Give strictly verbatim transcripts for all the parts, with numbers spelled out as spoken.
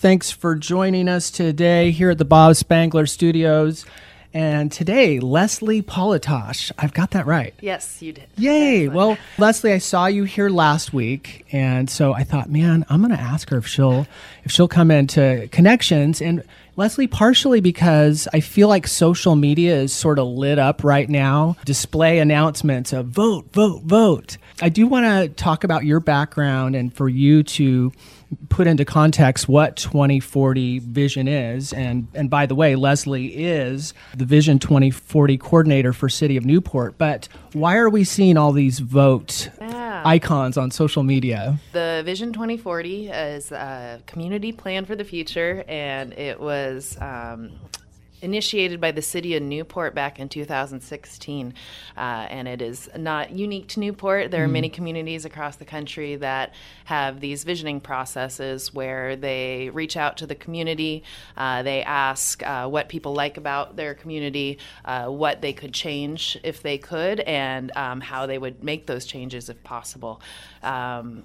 Thanks for joining us today here at the Bob Spangler Studios. And today, Leslie Politosh. I've got that right. Yes, you did. Yay. Well, Leslie, I saw you here last week, and so I thought, man, I'm going to ask her if she'll if she'll come into Connections. And Leslie, partially because I feel like social media is sort of lit up right now. Display announcements of vote, vote, vote. I do want to talk about your background and for you to put into context what twenty forty Vision is. And and by the way, Leslie is the Vision twenty forty coordinator for City of Newport. But why are we seeing all these vote yeah. icons on social media? The Vision twenty forty is a community plan for the future, and it was um, initiated by the City of Newport back in two thousand sixteen, uh, and it is not unique to Newport. There are mm. many communities across the country that have these visioning processes where they reach out to the community, uh, they ask uh, what people like about their community, uh, what they could change if they could, and um, how they would make those changes if possible. Um,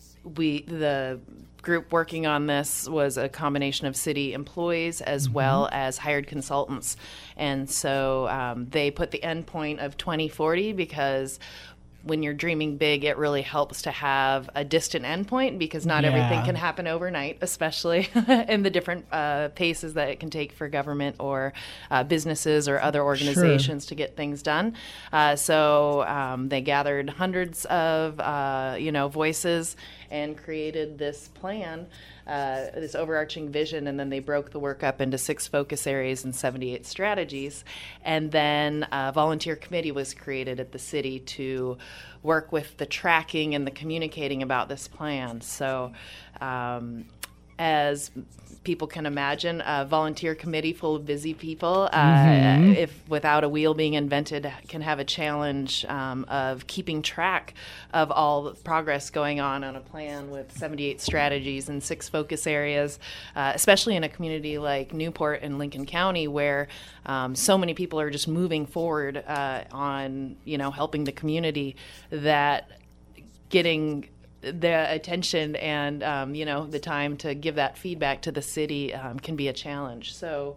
we the group working on this was a combination of city employees as mm-hmm. well as hired consultants. And so um, they put the end point of twenty forty because when you're dreaming big, it really helps to have a distant endpoint because not yeah. everything can happen overnight, especially in the different uh, paces that it can take for government or uh, businesses or other organizations sure. to get things done. Uh, so um, they gathered hundreds of, uh, you know, voices and created this plan, uh, this overarching vision, and then they broke the work up into six focus areas and seventy-eight strategies. And then a volunteer committee was created at the city to work with the tracking and the communicating about this plan. So um, as people can imagine, a volunteer committee full of busy people, uh, mm-hmm. if without a wheel being invented, can have a challenge um, of keeping track of all the progress going on on a plan with seventy-eight strategies and six focus areas, uh, especially in a community like Newport and Lincoln County, where um, so many people are just moving forward uh, on, you know, helping the community, that getting the attention and, um, you know, the time to give that feedback to the city um, can be a challenge. So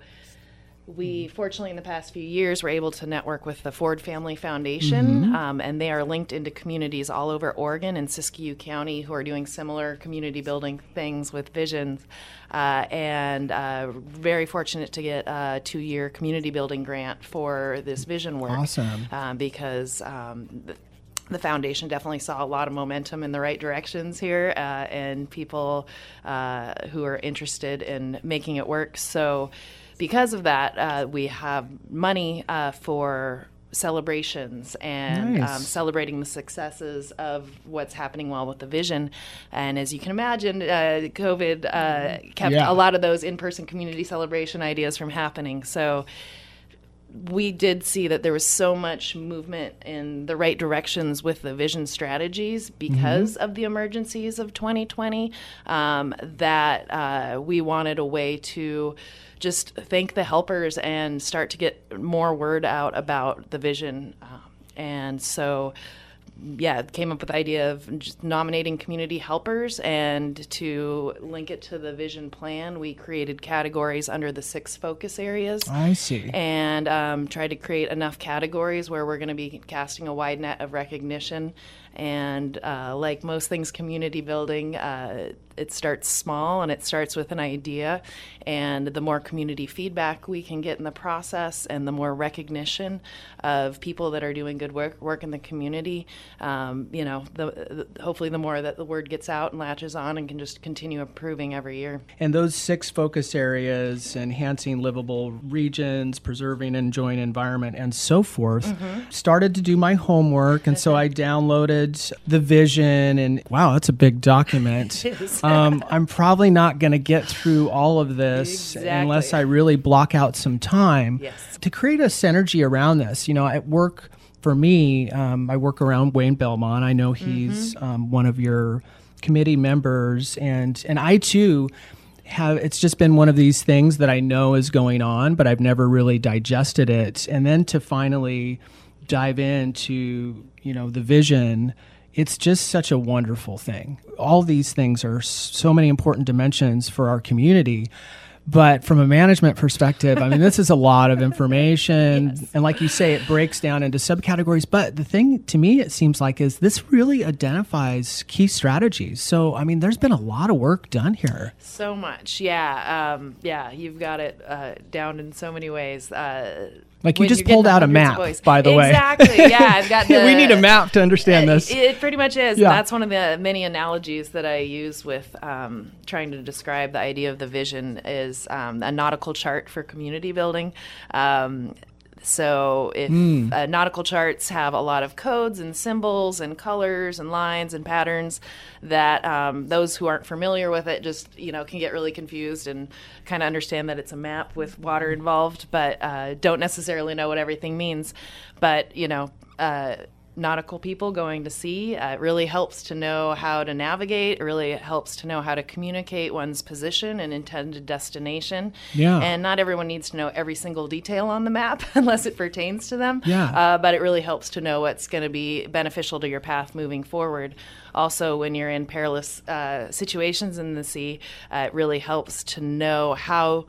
we, fortunately, in the past few years, were able to network with the Ford Family Foundation, mm-hmm. um, and they are linked into communities all over Oregon and Siskiyou County who are doing similar community building things with visions. Uh, and uh, very fortunate to get a two-year community building grant for this vision work. Awesome. Um, because um, the, The foundation definitely saw a lot of momentum in the right directions here, uh, and people uh, who are interested in making it work. So because of that, uh, we have money uh, for celebrations and nice. um, celebrating the successes of what's happening well with the vision. And as you can imagine, uh, COVID uh, kept yeah. a lot of those in-person community celebration ideas from happening. So we did see that there was so much movement in the right directions with the vision strategies because mm-hmm. of the emergencies of twenty twenty um, that uh, we wanted a way to just thank the helpers and start to get more word out about the vision. Um, and so yeah, came up with the idea of just nominating community helpers, and to link it to the vision plan, we created categories under the six focus areas. I see. And um, tried to create enough categories where we're going to be casting a wide net of recognition. And uh, like most things community building, uh, it starts small and it starts with an idea. And the more community feedback we can get in the process and the more recognition of people that are doing good work, work in the community, um, you know, the, the, hopefully the more that the word gets out and latches on and can just continue improving every year. And those six focus areas, enhancing livable regions, preserving and enjoying environment, and so forth, mm-hmm. started to do my homework. And so I downloaded the vision, and wow, that's a big document. It is. um, I'm probably not going to get through all of this exactly. unless I really block out some time yes. to create a synergy around this. You know, at work, for me, um, I work around Wayne Belmont. I know he's mm-hmm. um, one of your committee members, and and I too have, it's just been one of these things that I know is going on, but I've never really digested it. And then to finally dive into, you know, the vision it's just such a wonderful thing. All these things are so many important dimensions for our community. But from a management perspective, I mean, this is a lot of information. Yes. And like you say, it breaks down into subcategories. But the thing to me, it seems like, is this really identifies key strategies. So, I mean, there's been a lot of work done here. So much. Yeah. Um, yeah. You've got it uh, down in so many ways. Uh, Like you just pulled out a map, by the way. Exactly. Yeah, I've got the. We need a map to understand this. It, it pretty much is. Yeah. That's one of the many analogies that I use with um, trying to describe the idea of the vision is um, a nautical chart for community building. Um, So if mm. uh, nautical charts have a lot of codes and symbols and colors and lines and patterns that um, those who aren't familiar with it just, you know, can get really confused and kind of understand that it's a map with water involved, but uh, don't necessarily know what everything means. But, you know, uh, nautical people going to sea, uh, it really helps to know how to navigate. It really helps to know how to communicate one's position and intended destination. Yeah. And not everyone needs to know every single detail on the map unless it pertains to them. Yeah. Uh, but it really helps to know what's going to be beneficial to your path moving forward. Also, when you're in perilous uh, situations in the sea, uh, it really helps to know how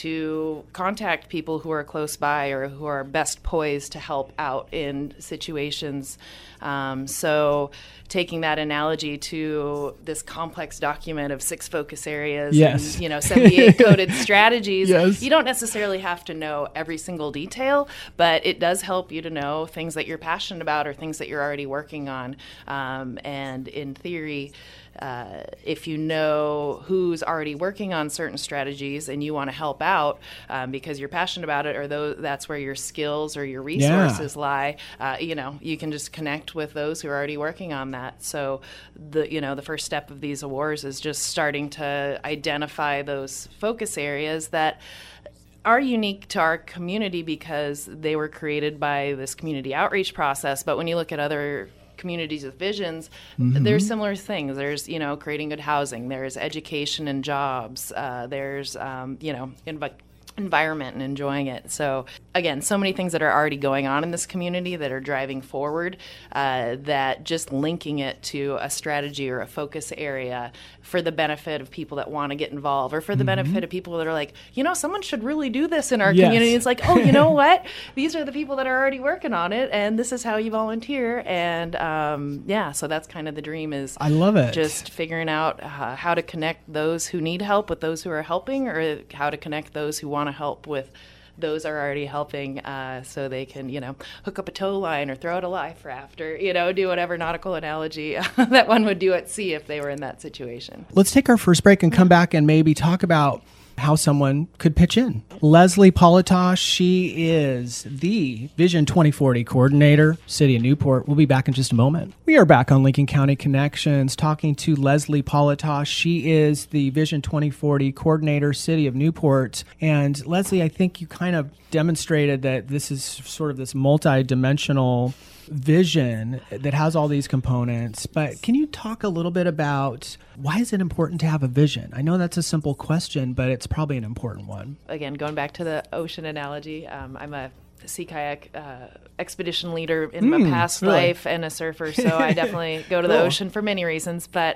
to contact people who are close by or who are best poised to help out in situations. Um, so taking that analogy to this complex document of six focus areas yes. and, you know, seventy-eight coded strategies, yes. you don't necessarily have to know every single detail, but it does help you to know things that you're passionate about or things that you're already working on. Um, and in theory, Uh, if you know who's already working on certain strategies and you want to help out um, because you're passionate about it, or those, that's where your skills or your resources yeah. lie, uh, you know, you can just connect with those who are already working on that. So the, you know, the first step of these awards is just starting to identify those focus areas that are unique to our community because they were created by this community outreach process. But when you look at other communities with visions, mm-hmm. there's similar things. There's, you know, creating good housing. There's education and jobs. Uh, there's, um, you know, env- environment and enjoying it. So again, so many things that are already going on in this community that are driving forward, uh, that just linking it to a strategy or a focus area for the benefit of people that want to get involved, or for the mm-hmm. benefit of people that are like, you know, someone should really do this in our yes. community. It's like, oh, you know what? These are the people that are already working on it, and this is how you volunteer. And um, yeah, so that's kind of the dream, is I love it. Just figuring out uh, how to connect those who need help with those who are helping, or how to connect those who want to help with those are already helping, uh, so they can, you know, hook up a tow line or throw out a life raft, or, you know, do whatever nautical analogy that one would do at sea if they were in that situation. Let's take our first break and come back and maybe talk about how someone could pitch in. Leslie Politosh, she is the Vision twenty forty coordinator, City of Newport. We'll be back in just a moment. We are back on Lincoln County Connections talking to Leslie Politosh. She is the Vision twenty forty coordinator, City of Newport. And Leslie, I think you kind of demonstrated that this is sort of this multi-dimensional vision that has all these components, but can you talk a little bit about why is it important to have a vision? I know that's a simple question, but it's probably an important one. Again, going back to the ocean analogy, um, I'm a sea kayak uh, expedition leader in mm, my past really? life and a surfer, so I definitely go to the cool. ocean for many reasons. But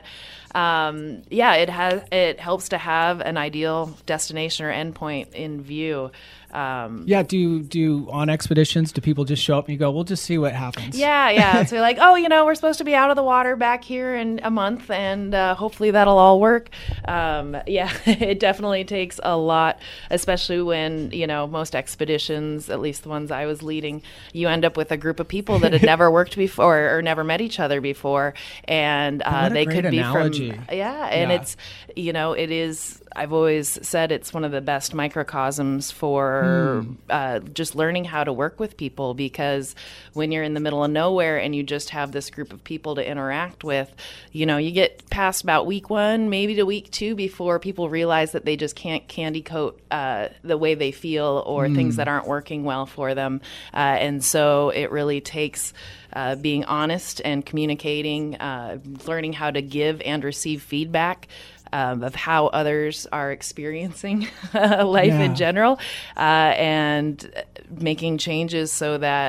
um, yeah, it has it helps to have an ideal destination or endpoint in view. Um, yeah, do do on expeditions, do people just show up and you go, we'll just see what happens? Yeah, yeah. So like, oh, you know, we're supposed to be out of the water back here in a month, and uh, hopefully that'll all work. Um, yeah, it definitely takes a lot, especially when, you know, most expeditions, at least the ones I was leading, you end up with a group of people that had never worked before or never met each other before, and uh, they could be analogy. from, yeah, and yeah. it's, you know, it is, I've always said it's one of the best microcosms for mm. uh, just learning how to work with people, because when you're in the middle of nowhere and you just have this group of people to interact with, you know, you get past about week one, maybe to week two, before people realize that they just can't candy coat uh, the way they feel or mm. things that aren't working well for them. Uh, and so it really takes Uh, being honest and communicating, uh, learning how to give and receive feedback um, of how others are experiencing life yeah. in general, uh, and making changes so that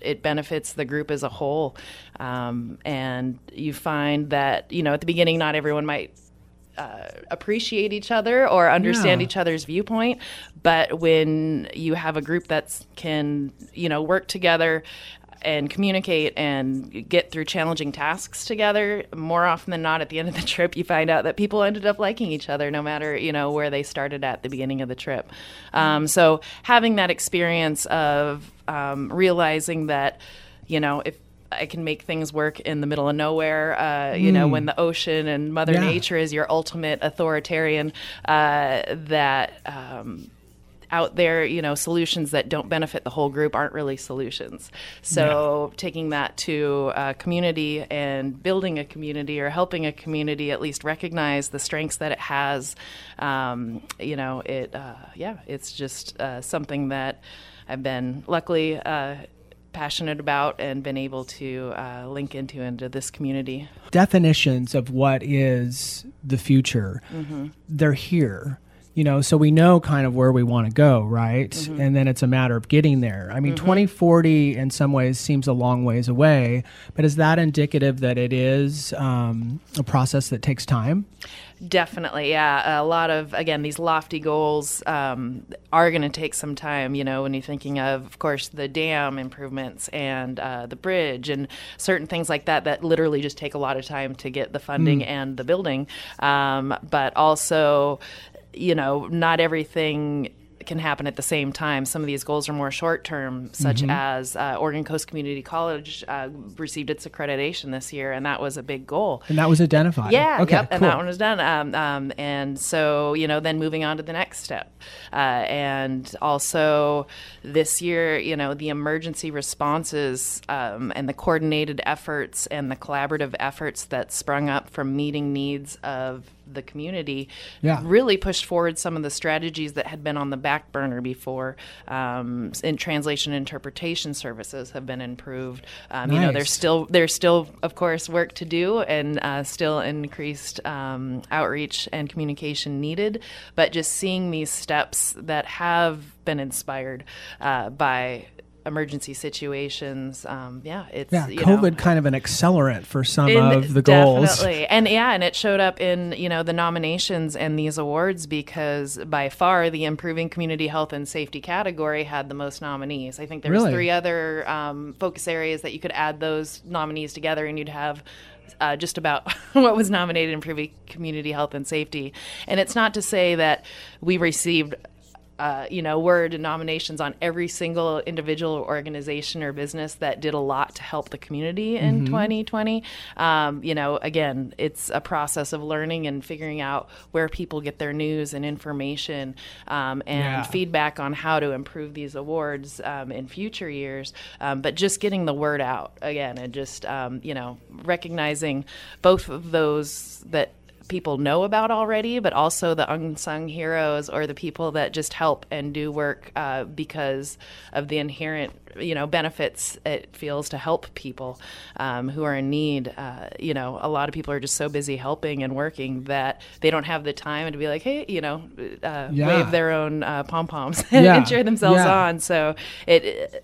it benefits the group as a whole. Um, and you find that, you know, at the beginning, not everyone might Uh, appreciate each other or understand Yeah. each other's viewpoint, but when you have a group that's can you know work together and communicate and get through challenging tasks together, more often than not, at the end of the trip, you find out that people ended up liking each other, no matter you know where they started at the beginning of the trip. Um, so having that experience of um, realizing that, you know, if I can make things work in the middle of nowhere, uh, you mm. know, when the ocean and Mother yeah. Nature is your ultimate authoritarian, uh, that um, out there, you know, solutions that don't benefit the whole group aren't really solutions. So yeah. taking that to a community and building a community or helping a community at least recognize the strengths that it has, um, you know, it, uh, yeah, it's just uh, something that I've been luckily uh, passionate about and been able to uh, link into into this community. Definitions of what is the future, mm-hmm. they're here. You know, so we know kind of where we want to go, right? Mm-hmm. And then it's a matter of getting there. I mean, mm-hmm. twenty forty in some ways seems a long ways away, but is that indicative that it is um, a process that takes time? Definitely, yeah. A lot of, again, these lofty goals um, are going to take some time, you know, when you're thinking of, of course, the dam improvements and uh, the bridge and certain things like that that literally just take a lot of time to get the funding mm. and the building. Um, but also, you know, not everything can happen at the same time. Some of these goals are more short-term, such mm-hmm. as uh, Oregon Coast Community College uh, received its accreditation this year, and that was a big goal. And that was identified. Yeah, okay, yep, cool. and that one was done. Um, um, and so, you know, then moving on to the next step. Uh, and also this year, you know, the emergency responses um, and the coordinated efforts and the collaborative efforts that sprung up from meeting needs of the community yeah. really pushed forward some of the strategies that had been on the back burner before. Um, in translation and interpretation services have been improved. Um, nice. You know, there's still there's still of course work to do and uh, still increased um, outreach and communication needed. But just seeing these steps that have been inspired uh, by emergency situations, um, yeah, it's yeah. You COVID know, kind of an accelerant for some in, of the goals. Definitely, and yeah, and it showed up in you know the nominations and these awards because by far the improving community health and safety category had the most nominees. I think there's really? three other um, focus areas that you could add those nominees together, and you'd have. Uh, just about what was nominated in improving community health and safety. And it's not to say that we received Uh, you know, word and nominations on every single individual organization or business that did a lot to help the community in mm-hmm. twenty twenty. Um, you know, again, it's a process of learning and figuring out where people get their news and information um, and yeah. feedback on how to improve these awards um, in future years. Um, but just getting the word out again and just, um, you know, recognizing both of those that people know about already, but also the unsung heroes or the people that just help and do work uh, because of the inherent, you know, benefits it feels to help people um, who are in need. Uh, you know, a lot of people are just so busy helping and working that they don't have the time to be like, hey, you know, uh, yeah. wave their own uh, pom-poms yeah. and cheer themselves yeah. on. So it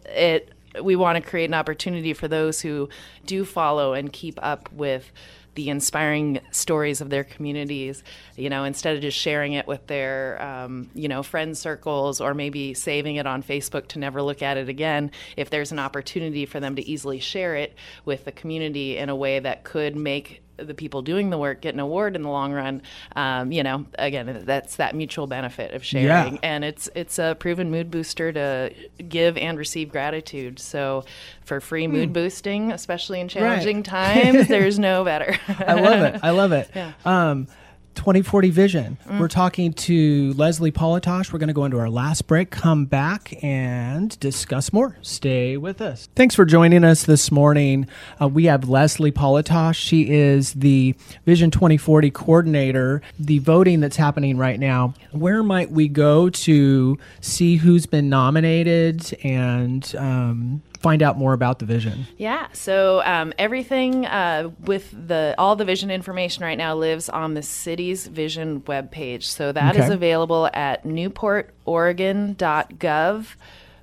it we want to create an opportunity for those who do follow and keep up with the inspiring stories of their communities, you know, instead of just sharing it with their, um, you know, friend circles or maybe saving it on Facebook to never look at it again. If there's an opportunity for them to easily share it with the community in a way that could make the people doing the work get an award in the long run, um, you know, again, that's that mutual benefit of sharing. Yeah. And it's it's a proven mood booster to give and receive gratitude. So for free mm. mood boosting, especially in challenging right. times, there's no better. I love it. I love it. Yeah. Um, twenty forty vision. Mm. We're talking to Leslie Politosh. We're going to go into our last break, come back, and discuss more. Stay with us. Thanks for joining us this morning. Uh, we have Leslie Politosh. She is the Vision twenty forty coordinator. The voting that's happening right now, where might we go to see who's been nominated and um, find out more about the vision? Yeah, so um, everything uh, with the all the vision information right now lives on the city's vision webpage. So that okay. is available at newport oregon dot gov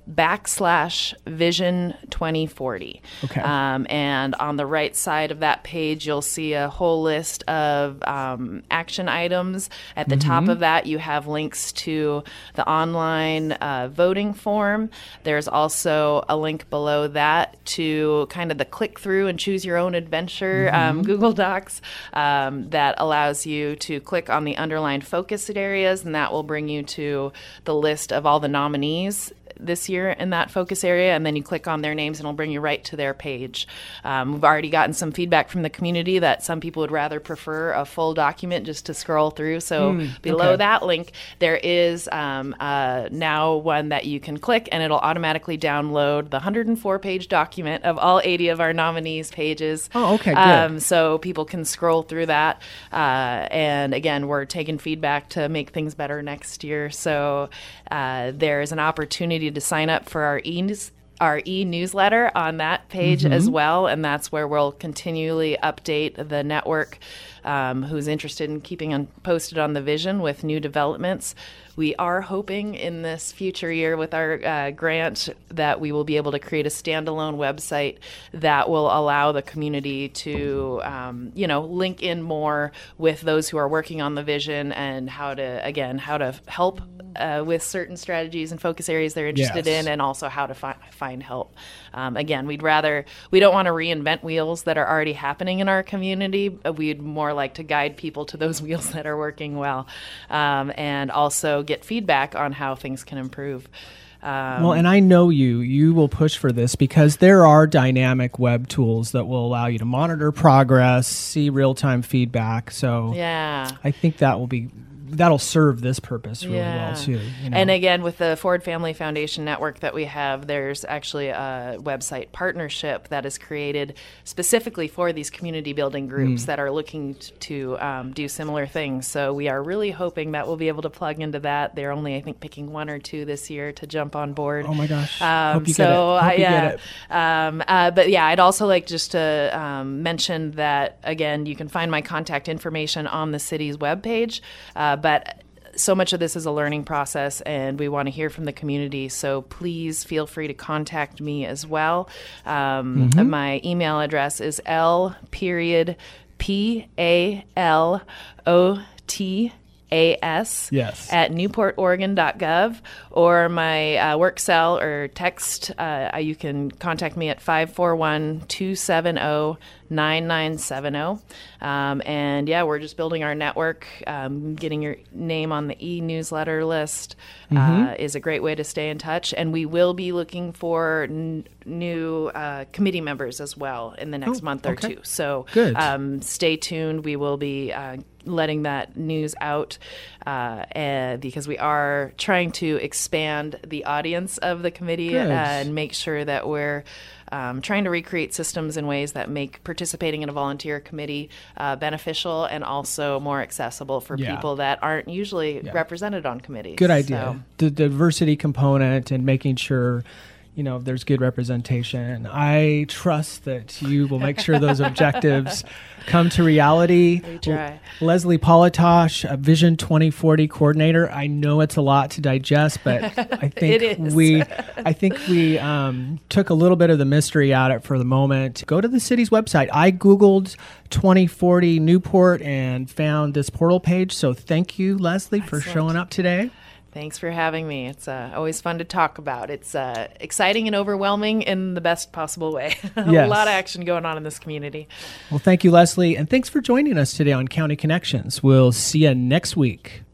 backslash vision twenty forty. Okay. Um, and on the right side of that page, you'll see a whole list of um, action items. At the mm-hmm. top of that, you have links to the online uh, voting form. There's also a link below that to kind of the click through and choose your own adventure mm-hmm. um, Google Docs um, that allows you to click on the underlined focused areas, and that will bring you to the list of all the nominees this year in that focus area, and then you click on their names and it'll bring you right to their page. Um, we've already gotten some feedback from the community that some people would rather prefer a full document just to scroll through. So mm, below okay. that link, there is um, uh, now one that you can click and it'll automatically download the one hundred four page document of all eighty of our nominees' pages. Oh, okay, good. Um, so people can scroll through that. Uh, and again, we're taking feedback to make things better next year. So uh, there's an opportunity to sign up for our e our e-newsletter on that page mm-hmm. as well, and that's where we'll continually update the network um, who's interested in keeping on posted on the vision with new developments. We are hoping in this future year with our uh, grant that we will be able to create a standalone website that will allow the community to, um, you know, link in more with those who are working on the vision and how to, again, how to help uh, with certain strategies and focus areas they're interested yes. in, and also how to fi- find help. Um, again, we'd rather, we don't want to reinvent wheels that are already happening in our community. We'd more like to guide people to those wheels that are working well, um, and also get feedback on how things can improve. Um, well, and I know you, you will push for this because there are dynamic web tools that will allow you to monitor progress, see real-time feedback. So yeah, I think that will be that'll serve this purpose really yeah. well too. You know? And again, with the Ford Family Foundation network that we have, there's actually a website partnership that is created specifically for these community building groups mm. that are looking t- to um, do similar things. So we are really hoping that we'll be able to plug into that. They're only, I think, picking one or two this year to jump on board. Oh my gosh! Um, Hope you so get it. Hope uh, you yeah, get it. Um, uh, but yeah, I'd also like just to um, mention that again, you can find my contact information on the city's webpage. Uh, but so much of this is a learning process, and we want to hear from the community. So please feel free to contact me as well. Um, mm-hmm. My email address is L period P A L O T A S yes. at newport oregon dot gov, or my uh, work cell or text. Uh, you can contact me at five four one, two seven zero, nine nine seven zero. Um, and yeah, we're just building our network. Um, getting your name on the e-newsletter list uh, mm-hmm. is a great way to stay in touch. And we will be looking for n- new uh, committee members as well in the next oh, month or okay. two. So Good. Um, stay tuned. We will be uh, letting that news out uh, and because we are trying to expand the audience of the committee uh, and make sure that we're um, trying to recreate systems in ways that make participating in a volunteer committee uh, beneficial and also more accessible for yeah. people that aren't usually yeah. represented on committees. Good idea. So. The diversity component and making sure you know, there's good representation. I trust that you will make sure those objectives come to reality. We try. L- Leslie Politosh, a Vision twenty forty coordinator. I know it's a lot to digest, but I think it is. we, I think we um, took a little bit of the mystery out of it for the moment. Go to the city's website. I Googled twenty forty Newport and found this portal page. So thank you, Leslie, Excellent. for showing up today. Thanks for having me. It's uh, always fun to talk about. It's uh, exciting and overwhelming in the best possible way. a yes. lot of action going on in this community. Well, thank you, Leslie. And thanks for joining us today on County Connections. We'll see you next week.